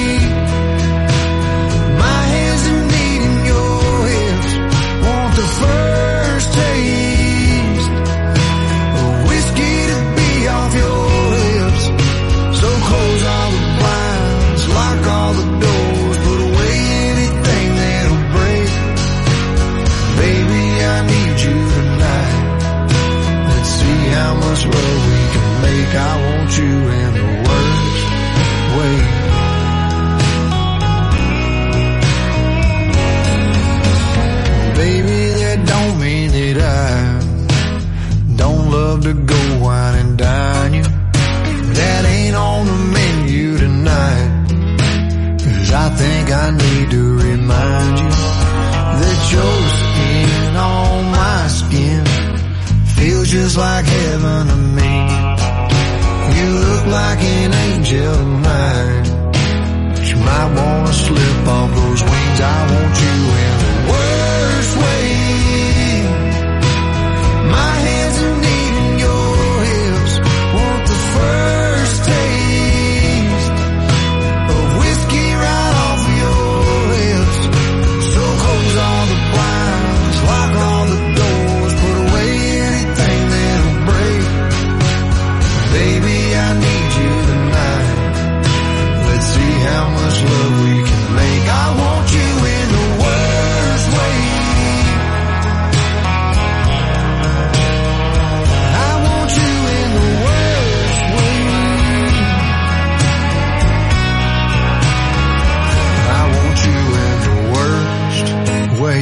My hands are needing your hips. Want the first taste of whiskey to be off your lips. So close all the blinds, lock all the doors, put away anything that'll break. Baby, I need you tonight. Let's see how much love we can make. I want you in the worst way. Baby, that don't mean that I don't love to go wine and dine you. That ain't on the menu tonight. 'Cause I think I need to remind you that your skin on my skin feels just like heaven to me. You look like an angel of mine. you in the worst way. My hands are needing your hips. Want the first taste of whiskey right off of your lips. So close all the blinds, lock all the doors, put away anything that'll break. Baby, I need you tonight. Let's see how much love we can make. I want you in the worst way. I want you in the worst way. I want you in the worst way.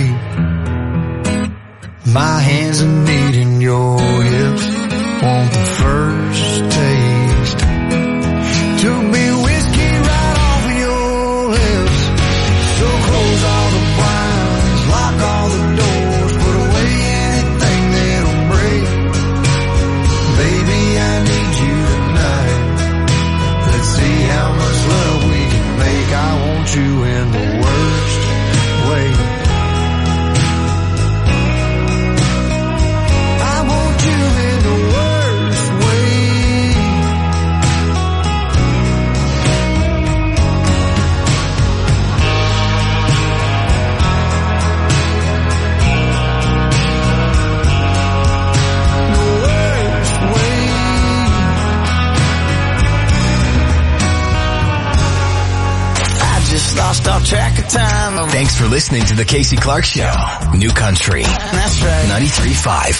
My hands are needing your hips. Want the first taste to be whiskey right off of your lips. So close all the blinds, lock all the doors, put away anything that'll break. Baby, I need you tonight. Let's see how much love we can make. I want you in the worst way. I want you in the worst way. The worst way. I just lost all track of time. Thanks for listening to the Casey Clark Show. New Country. That's right. 93.5.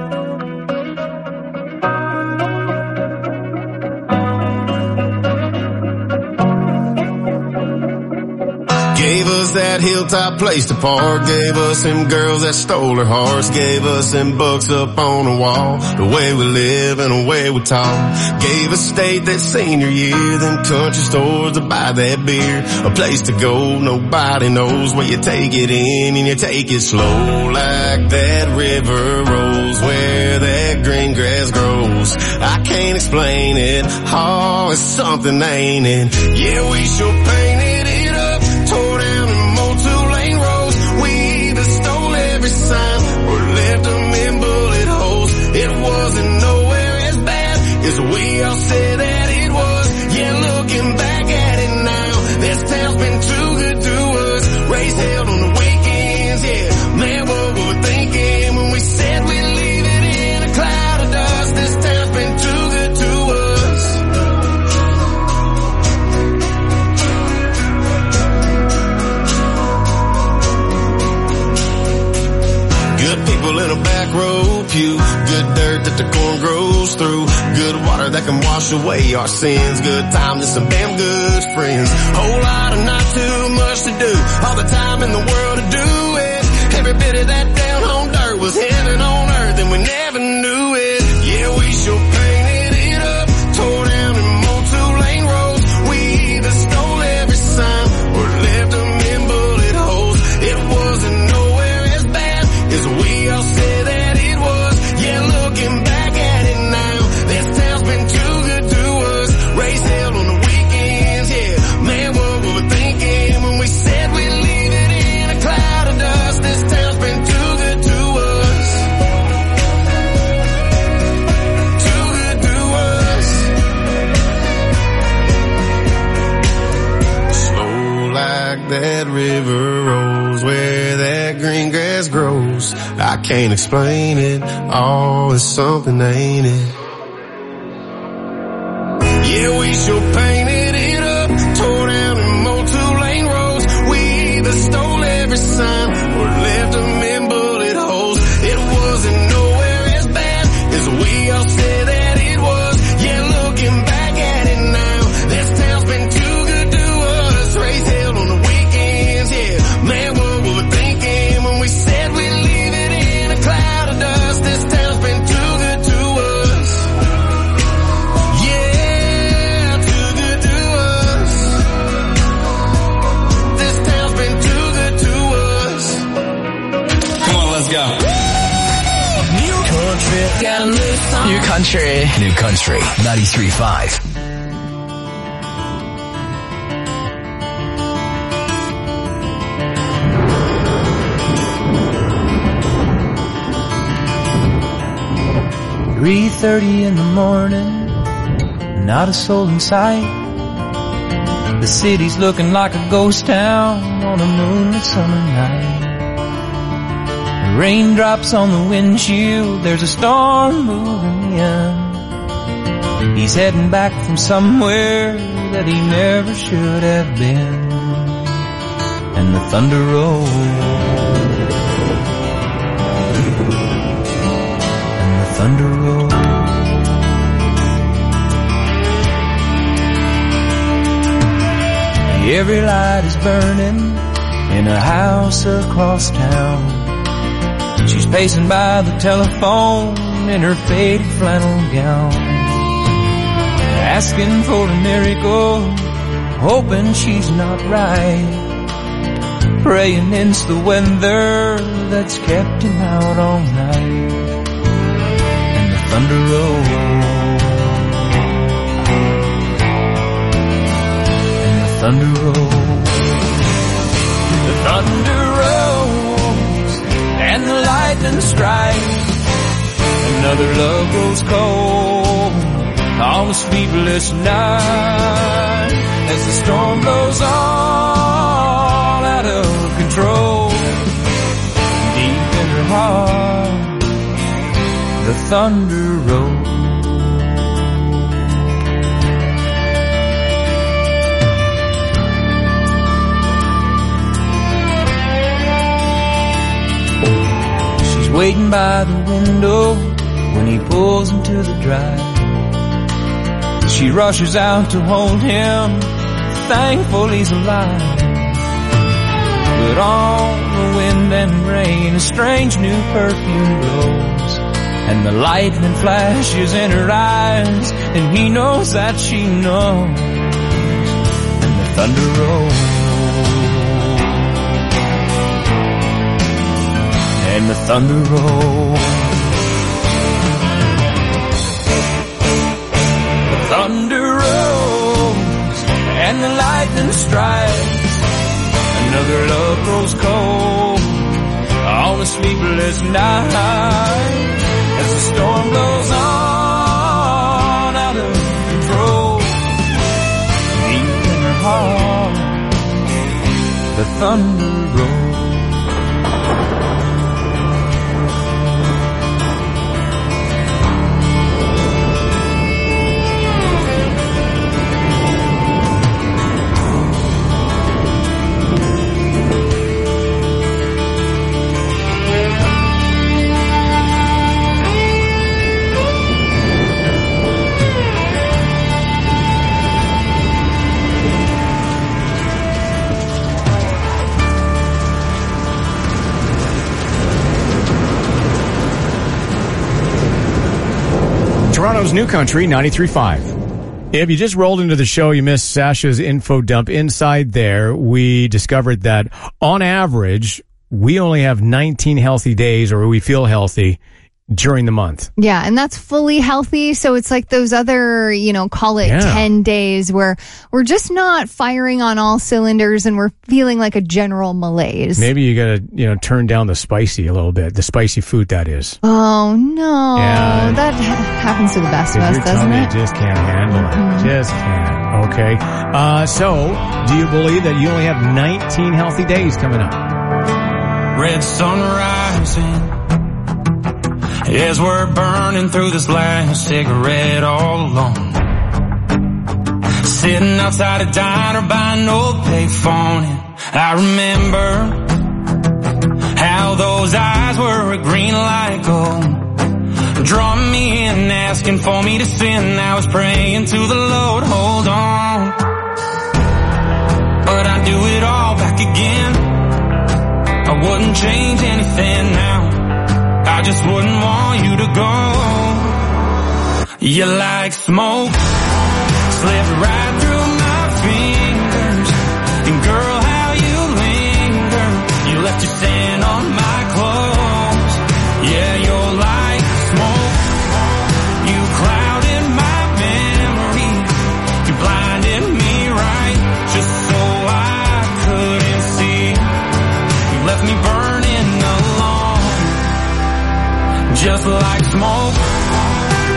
Gave us that hilltop place to park. Gave us them girls that stole her hearts. Gave us them books up on the wall. The way we live and the way we talk. Gave us state that senior year. Them country stores to buy that beer. A place to go, nobody knows where you take it in and you take it slow. Like that river rolls where that green grass grows. I can't explain it. Oh, it's something, ain't it? Yeah, we sure painted it up. Tore down and mowed 2-lane roads. We either stole every sign or left them in bullet holes. It wasn't nowhere as bad as we all said that it was. Yeah, looking back at it now, this town's been too good to us. Race held on the weekends, yeah. Man, what were we thinking when we said we'd leave it in a cloud of dust? This town's been too good to us. Good people in a back row pew. Good dirt that the corn grows through. Good water that can wash away our sins. Good times and some damn good friends. Whole lot of not too much to do. All the time in the world to do it. Every bit of that down home dirt was heaven on earth and we never knew it. Yeah, we sure painted it up. Tore down and mowed 2-lane roads. We either stole every sign or left them in bullet holes. It wasn't nowhere as bad as we all said that it was. Yeah, looking back at it now, this town's been too good to us. Race held on the weekends, yeah. Man, what were we thinking when we said we'd leave it in a cloud of dust? This town's been too good to us. Too good to us. Slow like that river rolls where that green grass grows. I can't explain it. Oh, it's something, ain't it? Yeah, we sure painted it up. Tore down and mowed 2-lane roads. We either stole every sign or left them in bullet holes. It wasn't nowhere as bad as we all said that it was. Yeah, looking back at it now, this town's been too good to us. Race held on the weekends, yeah. Man, what were we thinking when we said we'd leave it in a cloud of dust? This town's been too good to us. Yeah, too good to us. This town's been too good to us. Come on, let's go. New country, got a new song. New Country. New Country. 93.5. 3:30 in the morning, not a soul in sight. The city's looking like a ghost town on a moonlit summer night. Raindrops on the windshield, there's a storm moving in. He's heading back from somewhere that he never should have been. And the thunder rolls, and the thunder rolls. Every light is burning in a house across town. She's pacing by the telephone in her faded flannel gown, asking for a miracle, hoping she's not right, praying it's the weather that's kept him out all night. And the thunder rolls, and the thunder rolls, the thunder rolls, and the lightning strikes. Another love grows cold on a sleepless night as the storm blows all out of control. Deep in her heart, the thunder rolls. She's waiting by the window when he pulls into the drive. She rushes out to hold him, thankful he's alive. But on the wind and rain, a strange new perfume blows, and the lightning flashes in her eyes, and he knows that she knows. And the thunder rolls, and the thunder rolls. Thunder rolls, and the lightning strikes. Another love grows cold on a sleepless night as the storm blows on out of control. Deep in her heart, the thunder rolls. Toronto's New Country 93.5. If you just rolled into the show, you missed Sasha's info dump. Inside there, we discovered that on average, we only have 19 healthy days, or we feel healthy during the month. Yeah, and that's fully healthy. So it's like those other, call it 10 days where we're just not firing on all cylinders and we're feeling like a general malaise. Maybe you got to, turn down the spicy a little bit, the spicy food that is. Oh, no. Yeah. That happens to the best of us, doesn't it? You just can't handle it. Just can't. Okay. So, do you believe that you only have 19 healthy days coming up? Red sun rising as we're burning through this last cigarette all alone. Sitting outside a diner by an old payphone, and I remember how those eyes were a green light gold, drawing me in, asking for me to sin. I was praying to the Lord, hold on, but I'd do it all back again. I wouldn't change anything now, I just wouldn't want you to go. You're like smoke, slipped right through my fingers. And girl, how you linger, you left your scent on my clothes. Yeah, you're like smoke, you clouded my memory, you blinded me right, just so I couldn't see. You left me burning alone, just like smoke.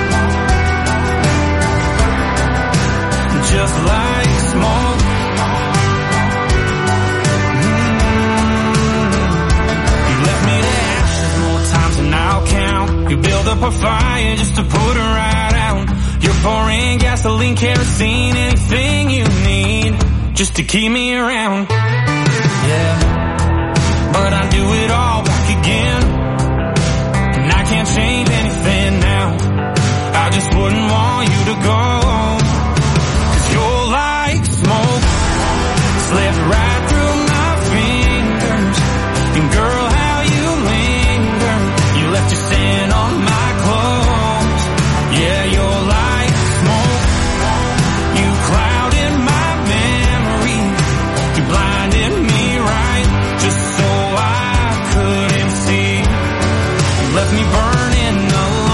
up a fire just to put her right out. You're pouring gasoline, kerosene, anything you need just to keep me around. Yeah, but I do it all